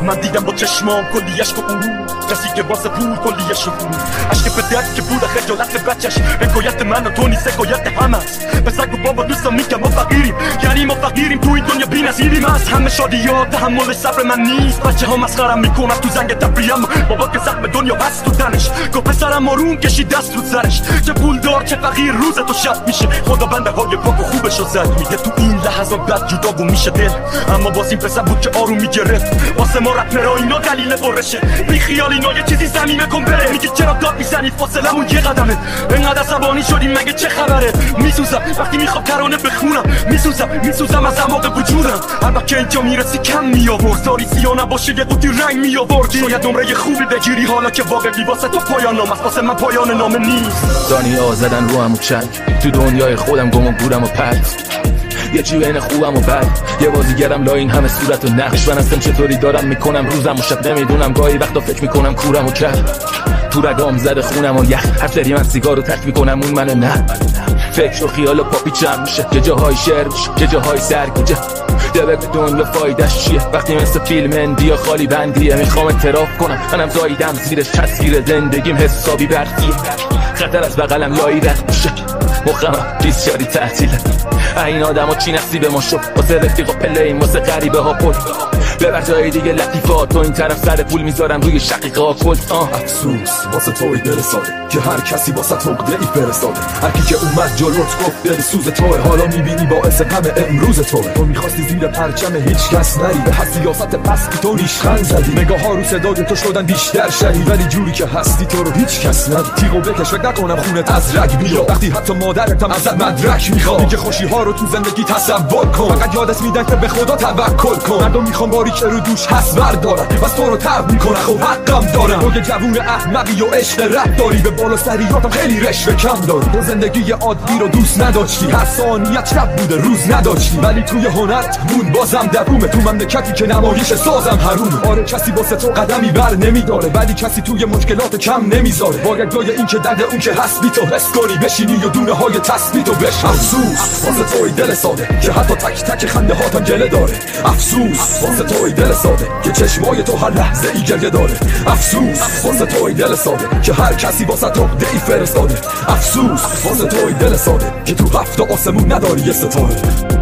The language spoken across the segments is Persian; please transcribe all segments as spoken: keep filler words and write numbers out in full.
من دیدم با چشمام کلی عشق و غرور، کسی که واسه پول کلی شکور، عشق پدر که بود خجالت بچش، حکایت من و تو نیست حکایت همه است. به سگ و بابا دوستم میگم ما فقیریم، یعنی ما فقیریم تو این دنیا بی‌نظیریم. از همه شادیات تحمل صبر من نیست، بچه ها مسخرم میکنن تو زنگ تفریحم، بابا که زخم دنیا هست تو تنش، گفت پسرم آروم کشید دست رو سرش، چه پولدار چه فقیر روز تو شب میشه، خدا بنده های پاک و خوبشو زد. میگه تو این لحظات بد جدا گم میشه دل، اما باز این پسر بود که آروم میگرفت. واسه ما رپرها اینا دلیل برشه، بی خیال اینا یه چیزی زمینه کن بره. میگه چرا داد میزنی فاصلمون یه قدمه، انقدر عصبانی شدیم مگه چه خبره. میسوزم وقتی میخوام ترانه بخونم، میسوزم میسوزم از عماق وجودم. البته که اینجا میرسی کم میآورد، ساری سیاه نباشه یه قوطی رنگ میآورد. شاید نمره خوبی بگیری حالا که واقعی واسه تو پایان نام است، واسه من پایان نامه نیست. دنیا زدن رو هم و چک، تو دنیای خودم گم و گورم و پرت، یه چی بین خوبم و بد، یه بازیگرم لا این همه صورت و نقش. من هستم چطوری دارم میکنم روزم و شب نمیدونم، گاهی وقتا فکر میکنم کورم و کر، تو رگام زده خونم و یخ. هر سری من سیگار رو ترک میکنم اون منه نه، فکر و خیال و پاپی چم میشه، یه جاهای شعر میشه یه جاهای سرگوجه. دبه دنیا فایدش چیه وقتی مثل فیلم اندیا خالی بندیه. میخوام اعتراف کنم منم زایدم زیرش، تصویر زندگیم حسابی برقیه، خطر از بغلم لایی رد میشه، مخمم ریز شاری تعطیله. این آدم ها چی نصیب ما شد، واسه رفیقا پلیم واسه غریبه ها پل، ببر جای دیگه لطیفات تو این طرف سر پول میذارم روی شقیقه ها کل. افسوس واسه توی دل ساده که هر کسی واسه عقده ای فرستاده، هر کی که اومد جلوت گفت دل سوز توه، حالا میبینی باعث غم امروز توه. تو میخواستی زیر پرچم هیچ کس نری، به سیاست پستی تو ریشخند زدی، نگاه ها رو صدای تو شدن بیشتر شدی، ولی جوری که هستی تو رو هیچ کس ندید. تیغو بکش فکر نکنم خونت از رگ بیاد، وقتی حتی مادرتم ازت مدرک میخواد. میگه خوشی ها رو تو زندگی تصور کن، فقط یادت میدن که به خدا توکل کن. مردم میخوام باری که رو دوش هست بردارن، بس تو رو تب میکنن خب حقم دارم. تو یه جوون احمقی و عشق رپ داری، به بالا سریاتم خیلی رشوه کم داری. تو زندگی عادی رو دوست نداشتی، هر ثانیت شب بوده روز نداشتی، ولی توی هنرت مون بازم دوومه. تو مملکتی که نمایش سازم حرومه. آره کسی واسه تو قدمی بر نمیداره، ولی کسی توی مشکلات کم نمیذاره. باید جای این که درد اون که هست بی تو حس کنی، بشینی و دونه های تثبیت و بش. افسوس واسه توی دل ساده که حتی تک تک خنده هاتم گله داره. افسوس واسه توی دل ساده که چشمای تو هر لحظه ای گریه داره. افسوس واسه توی دل ساده که هر کسی واسه عقده ای فرستاده. افسوس واسه توی دل ساده که تو هفت آسمون نداری یه ستاره.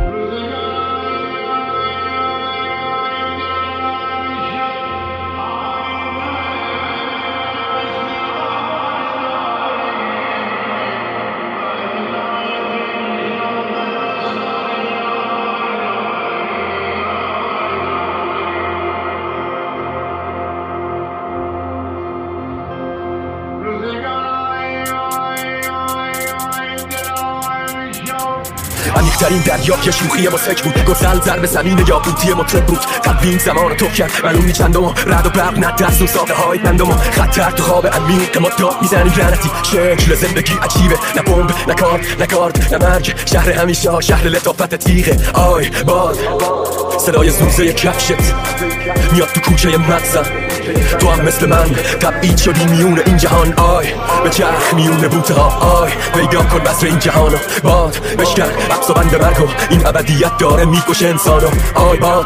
عمیق‌ترین دریا که شوخی ما سک بود، گسل ضرب زمین یاقوتی مطرب بود. قلبیم زمان تو کرد معلومی چندم، رد و برق نه دست و ساقه های بندم، خطر تو خواب عمیق ما داد میزنیم لعنتی. شکل زندگی عجیبه، نه بمب نه کارد نه کارد نه مرگ، شهر همیشه شهر لطافت تیغه. آی باد صدای زوزه کفشت میاد تو کوچه مغزم، تو هم مثل من تبعید شدی میون این جهان. آی به چرخ میون بوته ها، آی پیدا کن بسر این جهانو. باد بشکن عبس و بند مرگو، این ابدیت داره میکشه انسانو. آی باد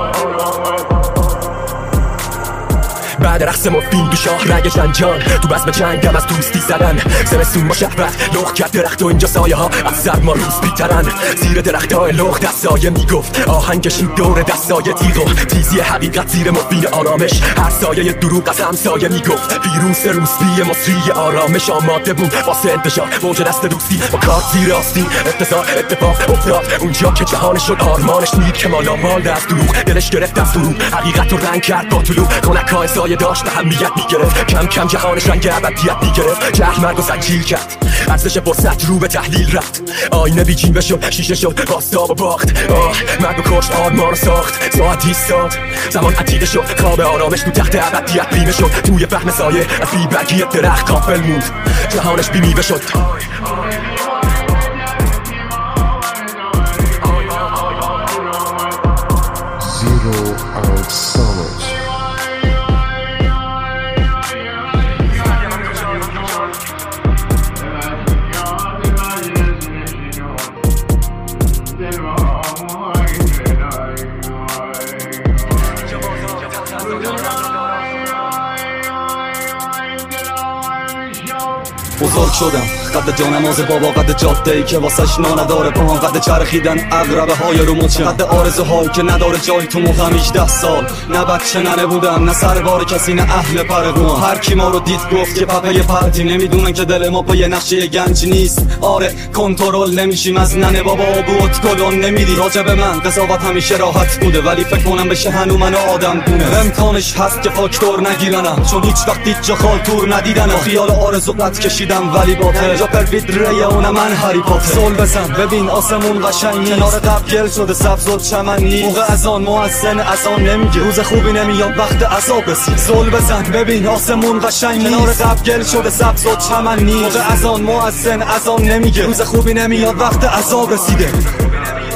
بعد رقص مفین دو شاه رگ جنجان، تو بزم جنگم از دوستی زدن. زمستون ما شهرت لخ کرد درخت و اینجا سایه ها از سر ما روز بیترن. زیر درخت های لخ دستایه میگفت آهنگ کشید دور دستای تیغ و تیزی حقیقت زیر مفین آرامش. هر سایه دروغ از همسایه میگفت ویروس روسبی مصری آرامش. آماده بود واسه انتشار موج دست دوستی با کارت زیر آستین. اتصال اتفاق افتاد اونجا که جهانش شد آرمانش. نید که مالا مال دست دروغ دلش گرفت از دروغ، حقیقت رو رنگ کرد با طلوع. خونکای سایه داشت اهمیت میگرفت، کم کم جهانش رنگ ابدیت میگرفت. جهل مرگ و زنجیر کرد، ارزش فرصت رو به تحلیل رفت. آینه بیجین بشد شیشه شد باستاب و باخت. آه مرگ و کشت آرمان رو ساخت، ساعت ایستاد زمان عتیده شد. خواب آرامش تو تخت ابدیت بیمه شد. توی فهم سایه از بی برگی درخت غافل موند، جهانش بی میوه شد. Zero and Summers. بزرگ شدم قد جانماز بابا، قد جاده ای که واسش نا نداره پاهام، قد چرخیدن عقربه های رو مچم، قد آرزوهایی که نداره جای تو مخم. هجده سال نه بچه ننه بودم، نه سربار کسی، نه اهل پرقوام. هر کی ما رو دید گفت که پپه پرتی، نمیدونن که دل ما پای نقشه گنج نیست. آره کنترل نمیشیم از ننه بابا و بود کلون نمیدی. راجب من قضاوت همیشه راحت بوده، ولی فکر کنم بشه هنو منو آدم دونه. امکانش هست که فاکتور نگیرنم، چون هیچ وقت هیچ جا خالتور ندیدنم. خیال آرزو قد کشیدم ولی باطل، جا پروید ریه اون من هری پاتر. سول بزن ببین آسمون قشنگ نیست، کنار قبل گل شده سبز و چمن نیست. موقع اذان مؤذن اذان نمیگه، روز خوبی نمیاد وقت عذاب رسید. سول بزن ببین آسمون قشنگ نیست، کنار قبل گل شده سبز و چمن نیست. موقع اذان مؤذن اذان نمیگه، روز خوبی نمیاد وقت عذاب رسیده.